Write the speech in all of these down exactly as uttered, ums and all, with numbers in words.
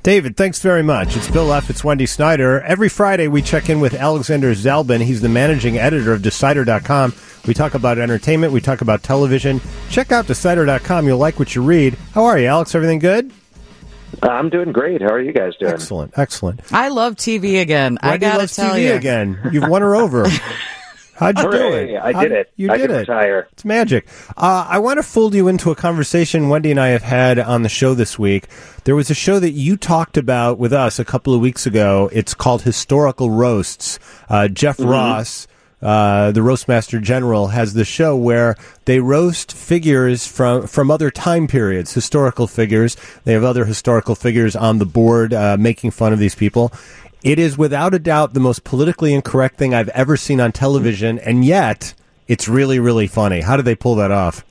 David, thanks very much. It's Bill F. It's Wendy Snyder. Every Friday, we check in with Alexander Zalbin. He's the managing editor of Decider dot com. We talk about entertainment. We talk about television. Check out Decider dot com. You'll like what you read. How are you, Alex? Everything good? I'm doing great. How are you guys doing? Excellent, excellent. I love T V again. Wendy I gotta loves tell T V you again. You've won her over. How'd you Hooray, do it? I How, did it. You I did can it. retire. It's magic. Uh, I want to fool you into a conversation Wendy and I have had on the show this week. There was a show that you talked about with us a couple of weeks ago. It's called Historical Roasts. Uh, Jeff mm-hmm. Ross, uh, the Roastmaster General, has the show where they roast figures from, from other time periods, historical figures. They have other historical figures on the board uh, making fun of these people. It is without a doubt the most politically incorrect thing I've ever seen on television, and yet it's really, really funny. How did they pull that off?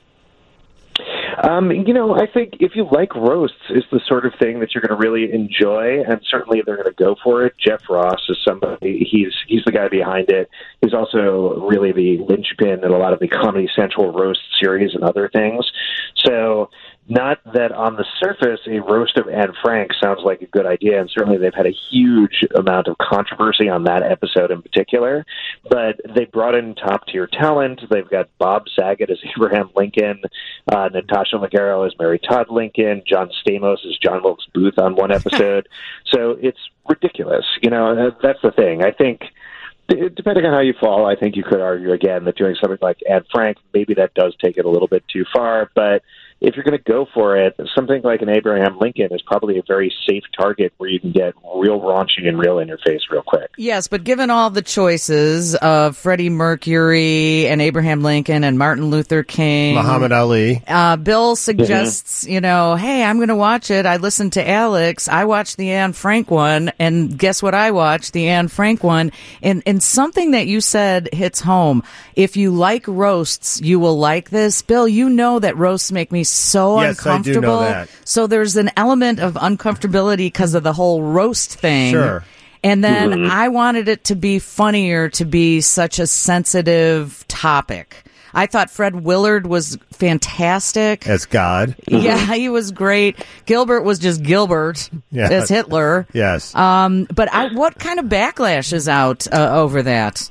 Um, you know, I think if you like roasts, it's the sort of thing that you're going to really enjoy, and certainly they're going to go for it. Jeff Ross is somebody, he's he's the guy behind it. He's also really the linchpin in a lot of the Comedy Central roast series and other things. So not that on the surface a roast of Anne Frank sounds like a good idea, and certainly they've had a huge amount of controversy on that episode in particular, but they brought in top-tier talent. They've got Bob Saget as Abraham Lincoln, uh, Natasha Leggero as Mary Todd Lincoln, John Stamos as John Wilkes Booth on one episode. So it's ridiculous. You know, that's the thing. I think depending on how you fall, I think you could argue again that doing something like Anne Frank, maybe that does take it a little bit too far, but if you're going to go for it, something like an Abraham Lincoln is probably a very safe target where you can get real raunchy and real in your face real quick. Yes, but given all the choices of Freddie Mercury and Abraham Lincoln and Martin Luther King, Muhammad Ali, uh, Bill suggests, mm-hmm. you know, hey, I'm going to watch it. I listened to Alex. I watched the Anne Frank one, and guess what I watched? The Anne Frank one. And, and something that you said hits home. If you like roasts, you will like this. Bill, you know that roasts make me so yes, uncomfortable. I do know that. So there's an element of uncomfortability because of the whole roast thing. Sure. And then mm-hmm. I wanted it to be funnier, to be such a sensitive topic. I thought Fred Willard was fantastic. As God. Yeah, he was great. Gilbert was just Gilbert yeah. as Hitler. Yes. Um, but I, what kind of backlash is out uh, over that?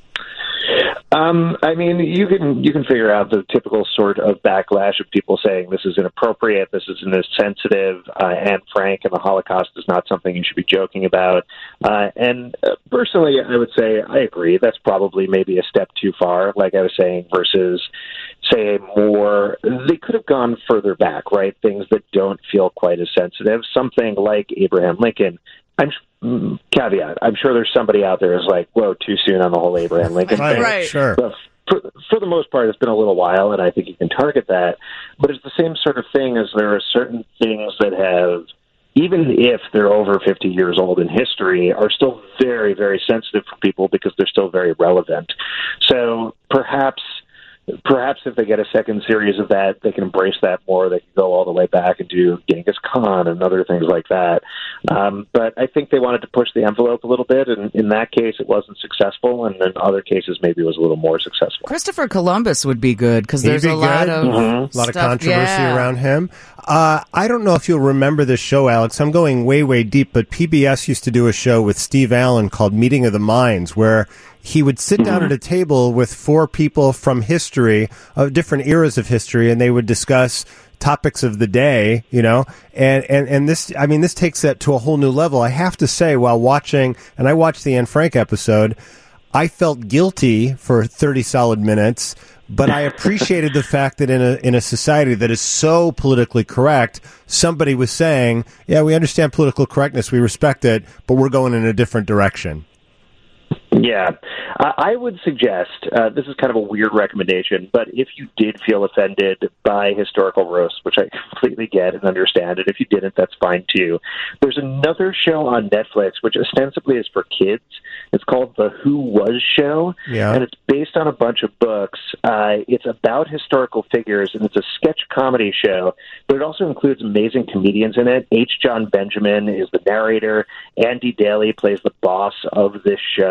Um, I mean, you can you can figure out the typical sort of backlash of people saying this is inappropriate, this isn't as sensitive, uh, Anne Frank and the Holocaust is not something you should be joking about. Uh, and uh, personally, I would say I agree. That's probably maybe a step too far, like I was saying, versus, say, more, they could have gone further back, right? Things that don't feel quite as sensitive. Something like Abraham Lincoln. I'm caveat. I'm sure there's somebody out there who's like, "Whoa, too soon on the whole Abraham Lincoln right, thing." Right. Sure. But for, for the most part, it's been a little while, and I think you can target that. But it's the same sort of thing as there are certain things that have, even if they're over fifty years old in history, are still very, very sensitive for people because they're still very relevant. So perhaps. Perhaps if they get a second series of that, they can embrace that more. They can go all the way back and do Genghis Khan and other things like that. Um, but I think they wanted to push the envelope a little bit, and in that case, it wasn't successful. And in other cases, maybe it was a little more successful. Christopher Columbus would be good because He'd there's be a lot good. of Mm-hmm. A lot of stuff, controversy yeah. around him. Uh, I don't know if you'll remember this show, Alex. I'm going way, way deep, but P B S used to do a show with Steve Allen called Meeting of the Minds, where he would sit down Mm-hmm. at a table with four people from history, of different eras of history, and they would discuss topics of the day, you know, and, and, and this, I mean, this takes that to a whole new level. I have to say, while watching, and I watched the Anne Frank episode, I felt guilty for thirty solid minutes, but I appreciated the fact that in a in a society that is so politically correct, somebody was saying, yeah, we understand political correctness, we respect it, but we're going in a different direction. Yeah, uh, I would suggest, uh, this is kind of a weird recommendation, but if you did feel offended by historical roasts, which I completely get and understand, and if you didn't, that's fine too, there's another show on Netflix, which ostensibly is for kids. It's called The Who Was Show, Yeah. and it's based on a bunch of books. Uh, it's about historical figures, and it's a sketch comedy show, but it also includes amazing comedians in it. H. John Benjamin is the narrator. Andy Daly plays the boss of this show.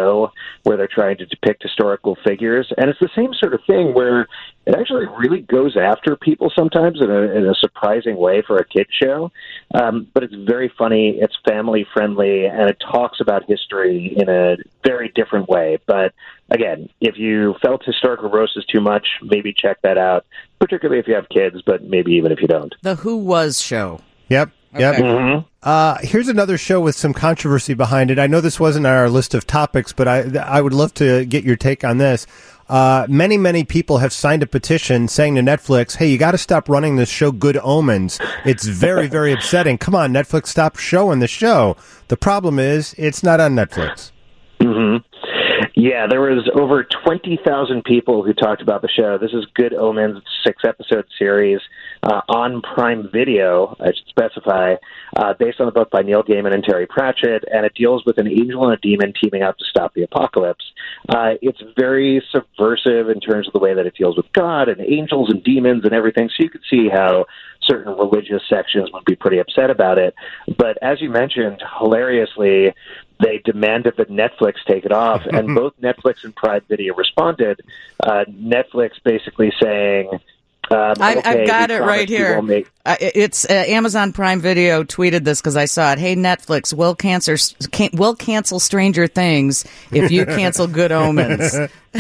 where they're trying to depict historical figures. And it's the same sort of thing where it actually really goes after people sometimes in a, in a surprising way for a kid show. Um, but it's very funny, it's family friendly, and it talks about history in a very different way. But again, if you felt historical roast is too much, maybe check that out, particularly if you have kids, but maybe even if you don't. The Who Was Show. Yep. Yep. Okay. Mm-hmm. Uh, here's another show with some controversy behind it. I know this wasn't on our list of topics, but I I would love to get your take on this. Uh, many, many people have signed a petition saying to Netflix, hey, you got to stop running this show Good Omens. It's very, very upsetting. Come on, Netflix, stop showing the show. The problem is it's not on Netflix. Mm-hmm. Yeah, there was over twenty thousand people who talked about the show. This is Good Omens, six-episode series uh, on Prime Video, I should specify, uh, based on the book by Neil Gaiman and Terry Pratchett, and it deals with an angel and a demon teaming up to stop the apocalypse. Uh, it's very subversive in terms of the way that it deals with God and angels and demons and everything, so you can see how certain religious sections would be pretty upset about it. But as you mentioned, hilariously, they demanded that Netflix take it off, and both Netflix and Prime Video responded. Uh, Netflix basically saying, um, I've, okay, I've got we it promise right we here. won't make- Uh, it's uh, Amazon Prime Video tweeted this because I saw it. Hey, Netflix, we'll, cancer, can, we'll cancel Stranger Things if you cancel Good Omens.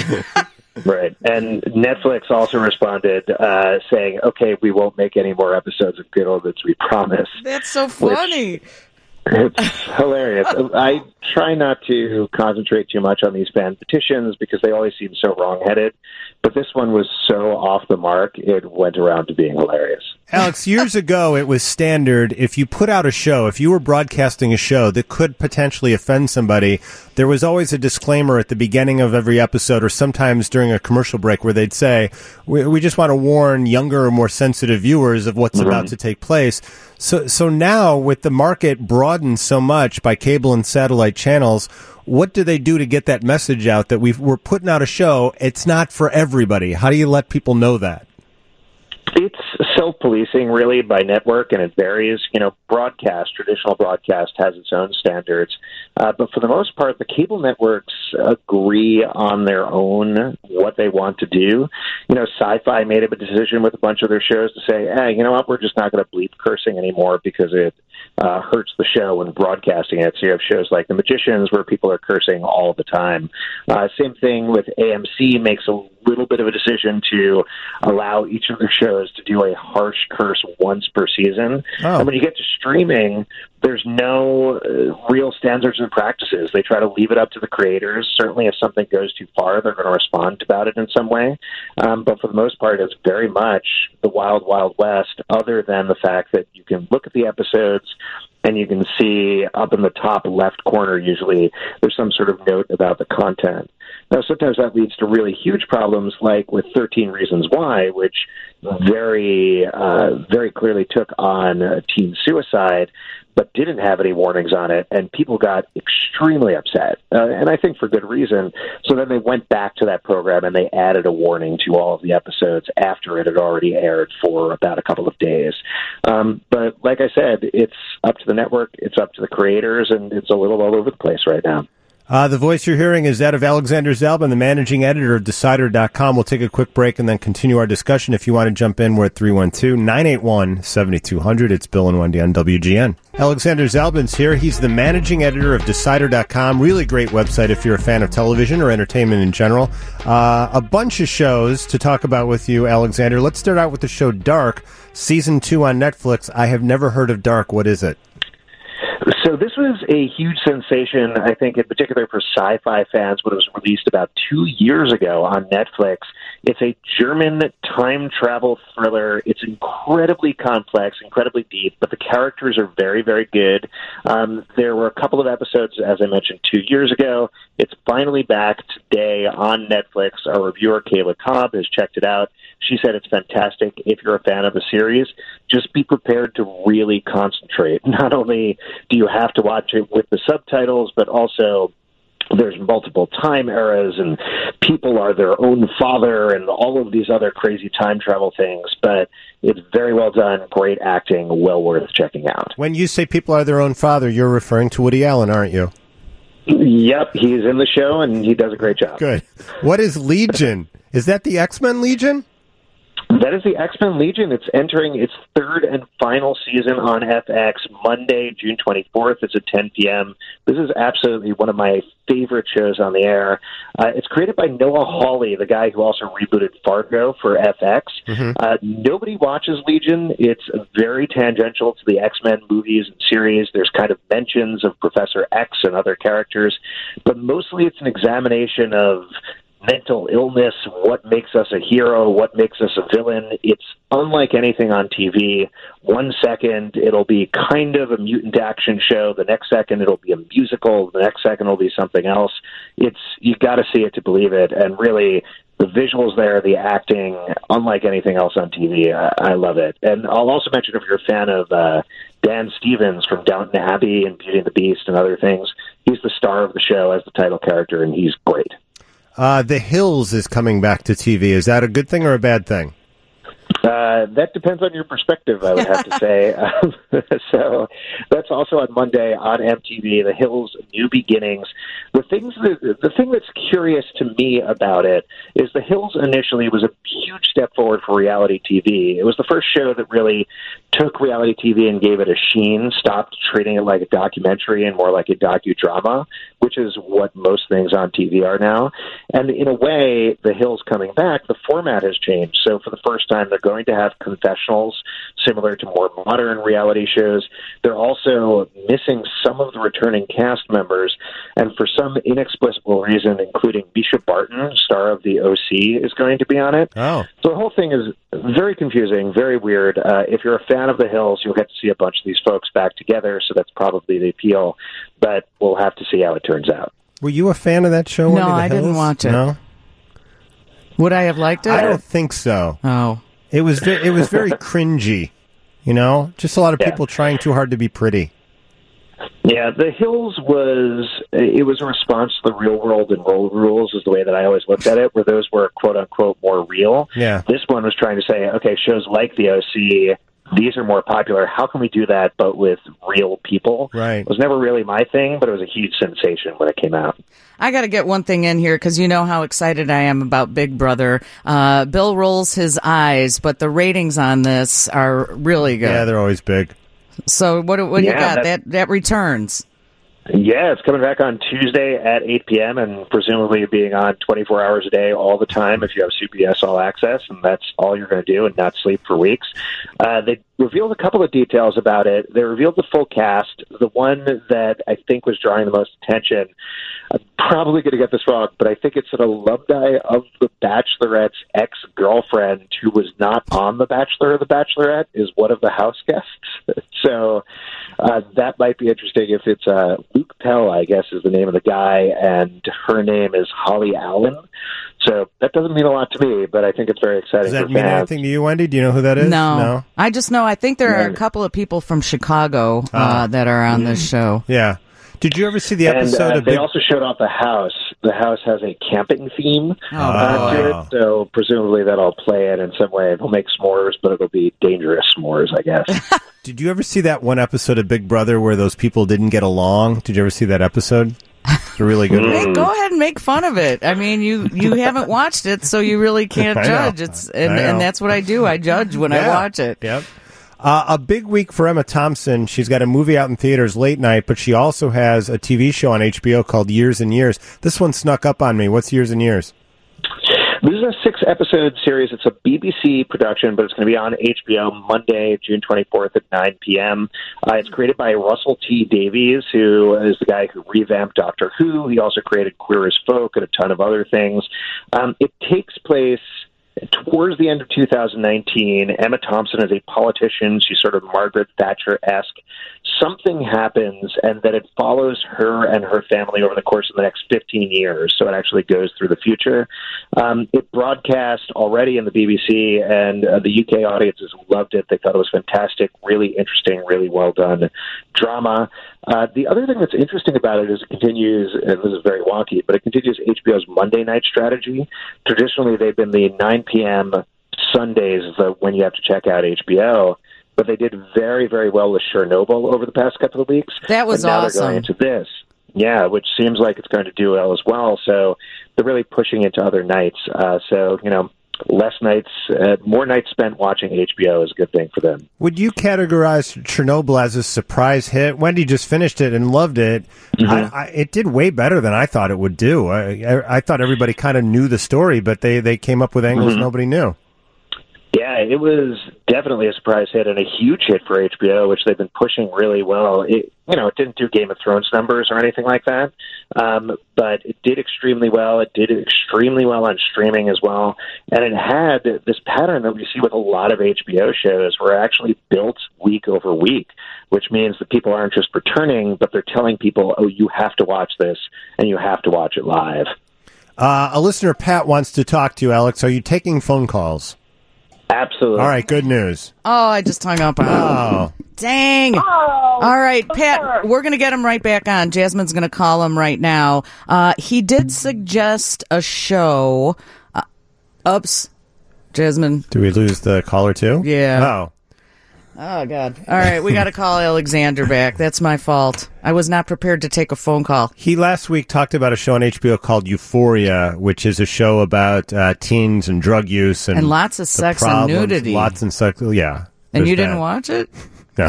Right. And Netflix also responded uh, saying, okay, we won't make any more episodes of Good Omens, we promise. That's so funny. Which, it's hilarious. I try not to concentrate too much on these fan petitions because they always seem so wrong-headed. But this one was so off the mark, it went around to being hilarious. Alex, years ago, it was standard if you put out a show, if you were broadcasting a show that could potentially offend somebody, there was always a disclaimer at the beginning of every episode or sometimes during a commercial break where they'd say, we, we just want to warn younger or more sensitive viewers of what's mm-hmm. about to take place. So, so now with the market broadened so much by cable and satellite channels, what do they do to get that message out that we've, we're putting out a show? It's not for everybody. How do you let people know that? It's self-policing, really, by network, and it varies. You know, broadcast, traditional broadcast has its own standards. Uh, but for the most part, the cable networks agree on their own what they want to do. You know, Sci-Fi made a decision with a bunch of their shows to say, hey, you know what, we're just not going to bleep cursing anymore because it uh, hurts the show when broadcasting it. So you have shows like The Magicians where people are cursing all the time. Uh, same thing with A M C makes a little bit of a decision to allow each of their shows to do a harsh curse once per season. Oh. And when you get to streaming, there's no uh, real standards and practices. They try to leave it up to the creators. Certainly if something goes too far, they're going to respond about it in some way. Um, but for the most part, it's very much the wild, wild west, other than the fact that you can look at the episodes and you can see up in the top left corner, usually, there's some sort of note about the content. Now, sometimes that leads to really huge problems, like with thirteen Reasons Why, which very, uh, very clearly took on uh, teen suicide, but didn't have any warnings on it, and people got extremely upset, uh, and I think for good reason. So then they went back to that program, and they added a warning to all of the episodes after it had already aired for about a couple of days. Um, but like I said, it's up to the network, it's up to the creators, and it's a little all over the place right now. Uh, the voice you're hearing is that of Alexander Zalben, the managing editor of Decider dot com. We'll take a quick break and then continue our discussion. If you want to jump in, we're at three one two, nine eight one, seven two zero zero. It's Bill and Wendy on W G N. Alexander Zalben's here. He's the managing editor of Decider dot com. Really great website if you're a fan of television or entertainment in general. Uh, a bunch of shows to talk about with you, Alexander. Let's start out with the show Dark, Season two on Netflix. I have never heard of Dark. What is it? So this was a huge sensation, I think, in particular for sci-fi fans when it was released about two years ago on Netflix. It's a German time travel thriller. It's incredibly complex, incredibly deep, but the characters are very, very good. Um, there were a couple of episodes, as I mentioned, two years ago. It's finally back today on Netflix. Our reviewer, Kayla Cobb, has checked it out. She said it's fantastic. If you're a fan of the series, just be prepared to really concentrate. Not only do you have to watch it with the subtitles, but also there's multiple time eras and people are their own father and all of these other crazy time travel things. But it's very well done, great acting, well worth checking out. When you say people are their own father, you're referring to Woody Allen, aren't you? Yep, he's in the show, and he does a great job. Good. What is Legion? Is that the X-Men Legion? That is the X-Men Legion. It's entering its third and final season on F X Monday, June twenty-fourth. It's at ten p.m. This is absolutely one of my favorite shows on the air. Uh, it's created by Noah Hawley, the guy who also rebooted Fargo for F X. Mm-hmm. Uh, nobody watches Legion. It's very tangential to the X-Men movies and series. There's kind of mentions of Professor X and other characters, but mostly it's an examination of mental illness, what makes us a hero, what makes us a villain. It's unlike anything on T V. One second, it'll be kind of a mutant action show. The next second, it'll be a musical. The next second, it'll be something else. It's you got to see it to believe it. And really, the visuals there, the acting, unlike anything else on T V. I, I love it. And I'll also mention if you're a fan of uh, Dan Stevens from Downton Abbey and Beauty and the Beast and other things, he's the star of the show as the title character, and he's great. Uh, The Hills is coming back to T V. Is that a good thing or a bad thing? Uh, that depends on your perspective, I would have to say. Um, so that's also on Monday on M T V, The Hills, New Beginnings. The things that, the thing that's curious to me about it is The Hills initially was a huge step forward for reality T V. It was the first show that really took reality T V and gave it a sheen, stopped treating it like a documentary and more like a docudrama, which is what most things on T V are now. And in a way, The Hills coming back, the format has changed. So for the first time, they're going to have confessionals similar to more modern reality shows. They're also missing some of the returning cast members, and for some inexplicable reason, including Misha Barton, star of the O C, is going to be on it. Oh. So the whole thing is very confusing, very weird. Uh, if you're a fan of The Hills, you'll get to see a bunch of these folks back together, so that's probably the appeal, but we'll have to see how it turns out. Were you a fan of that show? No, Wendy, The I Hills? didn't watch it. No? Would I have liked it? I don't think so. Oh. It was ve- it was very cringy, you know? Just a lot of Yeah. people trying too hard to be pretty. Yeah, The Hills was it was a response to the Real World and Road Rules is the way that I always looked at it, where those were quote unquote more real. Yeah. This one was trying to say, okay, shows like the O C, these are more popular. How can we do that but with real people? Right. It was never really my thing, but it was a huge sensation when it came out. I got to get one thing in here because you know how excited I am about Big Brother. Uh, Bill rolls his eyes, but the ratings on this are really good. Yeah, they're always big. So what, what do Yeah, you got? that- That that returns. Yeah, it's coming back on Tuesday at eight p.m. and presumably being on twenty-four hours a day all the time if you have C B S All Access, and that's all you're going to do and not sleep for weeks. Uh, they revealed a couple of details about it. They revealed the full cast. The one that I think was drawing the most attention, I'm probably going to get this wrong, but I think it's an alumni of The Bachelorette's ex-girlfriend who was not on The Bachelor or The Bachelorette is one of the house guests. So uh, that might be interesting if it's uh, Luke Pell, I guess, is the name of the guy, and her name is Holly Allen. So that doesn't mean a lot to me, but I think it's very exciting. Does that for mean fans. anything to you, Wendy? Do you know who that is? No. No? I just know, I think there are a Yeah. couple of people from Chicago uh, Ah. that are on this show. Yeah. Did you ever see the And episode uh, of they Big... also showed off the house. The house has a camping theme Oh, uh, boy. to it, so presumably that'll play it in some way. They'll make s'mores, but it'll be dangerous s'mores, I guess. Did you ever see that one episode of Big Brother where those people didn't get along? Did you ever see that episode? It's a really good one. Hey, go ahead and make fun of it. I mean, you, you haven't watched it, so you really can't I know. judge. It's and, I know. and that's what I do. I judge when I Yeah. watch it. Yep. Uh, a big week for Emma Thompson. She's got a movie out in theaters late night, but she also has a T V show on H B O called Years and Years. This one snuck up on me. What's Years and Years? This is a six-episode series. It's a B B C production, but it's going to be on H B O Monday, June twenty-fourth at nine p.m. Uh, it's created by Russell T. Davies, who is the guy who revamped Doctor Who. He also created Queer as Folk and a ton of other things. Um, it takes place towards the end of two thousand nineteen. Emma Thompson is a politician. She's sort of Margaret Thatcher-esque. Something happens, and that it follows her and her family over the course of the next fifteen years. So it actually goes through the future. Um, it broadcast already in the B B C, and uh, the U K audiences loved it. They thought it was fantastic, really interesting, really well done drama. Uh, the other thing that's interesting about it is it continues, and this is very wonky, but it continues H B O's Monday night strategy. Traditionally, they've been the nine p.m. Sundays is the, when you have to check out H B O. But they did very, very well with Chernobyl over the past couple of weeks. That was and now awesome. They're going into this. Yeah, which seems like it's going to do well as well. So they're really pushing into other nights. Uh, so, you know, less nights, uh, more nights spent watching H B O is a good thing for them. Would you categorize Chernobyl as a surprise hit? Wendy just finished it and loved it. Mm-hmm. I, I, it did way better than I thought it would do. I, I, I thought everybody kind of knew the story, but they, they came up with angles mm-hmm. nobody knew. Yeah, it was definitely a surprise hit and a huge hit for H B O, which they've been pushing really well. It, you know, it didn't do Game of Thrones numbers or anything like that, um, but it did extremely well. It did extremely well on streaming as well, and it had this pattern that we see with a lot of H B O shows where it actually built week over week, which means that people aren't just returning, but they're telling people, oh, you have to watch this, and you have to watch it live. Uh, a listener, Pat, wants to talk to you, Alex. Are you taking phone calls? Absolutely. All right, good news. Oh, I just hung up on him. Oh. Dang. Oh, all right, Pat, we're going to get him right back on. Jasmine's going to call him right now. Uh, he did suggest a show. Uh, oops. Jasmine. Do we lose the caller, too? Yeah. Oh. Oh, God. All right, we got to call Alexander back. That's my fault. I was not prepared to take a phone call. He last week talked about a show on H B O called Euphoria, which is a show about uh, teens and drug use. And, and lots of sex problems, and nudity. Lots and sex, yeah. And you didn't that. watch it? No.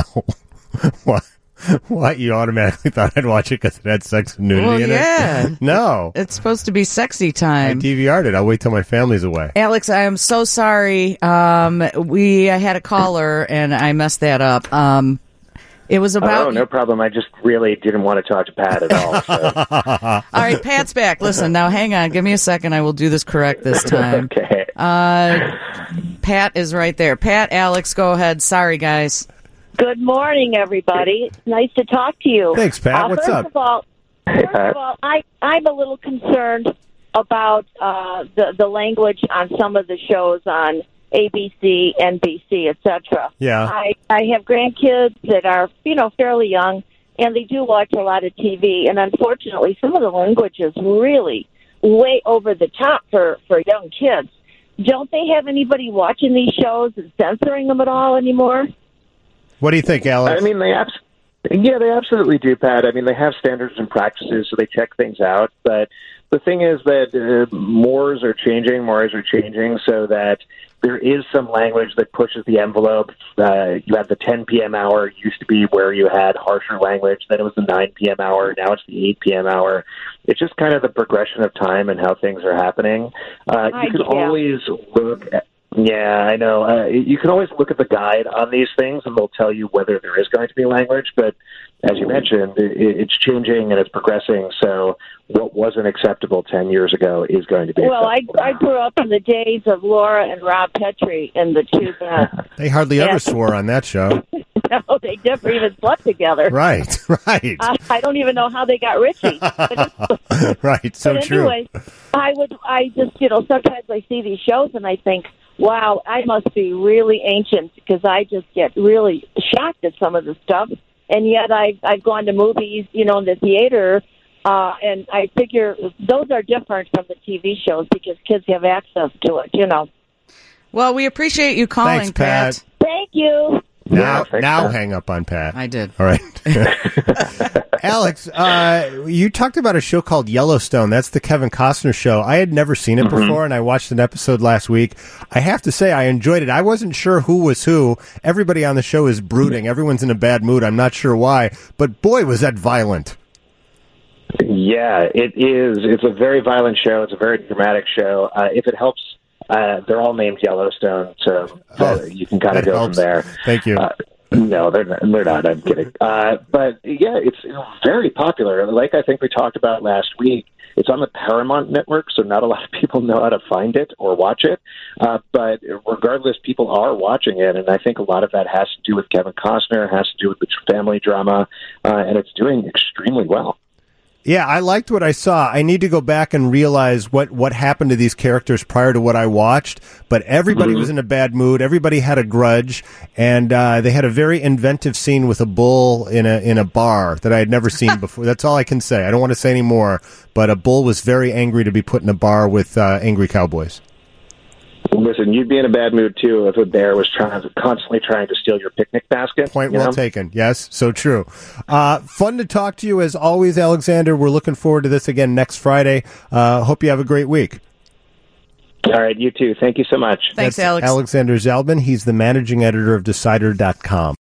What? What? You automatically thought I'd watch it because it had sex and nudity well, in yeah. it? No. It's supposed to be sexy time. I D V R'd it. I'll wait till my family's away. Alex, I am so sorry. Um, we I had a caller, and I messed that up. Um, it was about... Oh, no problem. I just really didn't want to talk to Pat at all. So. All right, Pat's back. Listen, now hang on. Give me a second. I will do this correct this time. Okay. Uh, Pat is right there. Pat, Alex, go ahead. Sorry, guys. Good morning, everybody. It's nice to talk to you. Thanks, Pat. Uh, What's first up? Of all, Hey, first Pat. of all, I, I'm a little concerned about uh, the, the language on some of the shows on A B C, N B C, et cetera. Yeah. I, I have grandkids that are, you know, fairly young, and they do watch a lot of T V. And unfortunately, some of the language is really way over the top for, for young kids. Don't they have anybody watching these shows and censoring them at all anymore? What do you think, Alex? I mean, they abs- yeah, they absolutely do, Pat. I mean, they have standards and practices, so they check things out. But the thing is that uh, mores are changing, mores are changing, so that there is some language that pushes the envelope. Uh, you have the ten p.m. hour. It used to be where you had harsher language. Then it was the nine p.m. hour. Now it's the eight p.m. hour. It's just kind of the progression of time and how things are happening. Uh, you can yeah. always look at Yeah, I know. Uh, you can always look at the guide on these things, and they'll tell you whether there is going to be language. But as you mentioned, it, it's changing and it's progressing. So what wasn't acceptable ten years ago is going to be well, acceptable. I I grew up in the days of Laura and Rob Petrie and the two men. They hardly Yeah. ever swore on that show. No, they never even slept together. Right, right. I, I don't even know how they got Richie. But, right, so but true. anyway, I would, I just, you know, sometimes I see these shows and I think, wow, I must be really ancient because I just get really shocked at some of the stuff. And yet I've, I've gone to movies, you know, in the theater, uh, and I figure those are different from the T V shows because kids have access to it, you know. Well, we appreciate you calling, Thanks, Pat. Thank you. Now, Yeah, thanks, now Pat. hang up on Pat. I did. All right. Alex, uh, you talked about a show called Yellowstone. That's the Kevin Costner show. I had never seen it Mm-hmm. before, and I watched an episode last week. I have to say, I enjoyed it. I wasn't sure who was who. Everybody on the show is brooding. Everyone's in a bad mood. I'm not sure why. But boy, was that violent. Yeah, it is. It's a very violent show. It's a very dramatic show. Uh, if it helps, uh, they're all named Yellowstone, so uh, Oh, you can kind of that go helps. from there. Thank you. Uh, no, they're not, they're not. I'm kidding. Uh, but yeah, it's very popular. Like I think we talked about last week, it's on the Paramount Network, so not a lot of people know how to find it or watch it. Uh, but regardless, people are watching it, and I think a lot of that has to do with Kevin Costner, has to do with the family drama, uh, and it's doing extremely well. Yeah, I liked what I saw. I need to go back and realize what, what happened to these characters prior to what I watched. But everybody Mm-hmm. was in a bad mood. Everybody had a grudge, and uh, they had a very inventive scene with a bull in a in a bar that I had never seen before. That's all I can say. I don't want to say any more. But a bull was very angry to be put in a bar with uh, angry cowboys. Listen, you'd be in a bad mood, too, if a bear was trying constantly trying to steal your picnic basket. Point you well know? taken. Yes, so true. Uh, fun to talk to you as always, Alexander. We're looking forward to this again next Friday. Uh, hope you have a great week. All right, you too. Thank you so much. Thanks, That's Alex. Alexander Zalbin. He's the managing editor of Decider dot com.